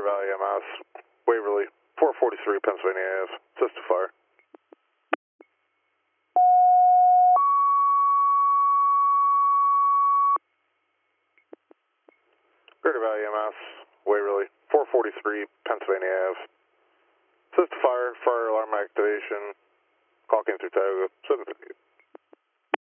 Valley MS, Waverly, 443 Pennsylvania Ave, assist to fire. Greater Valley MS, Waverly, 443 Pennsylvania Ave, assist to fire, fire alarm activation, call came through Tioga, 758.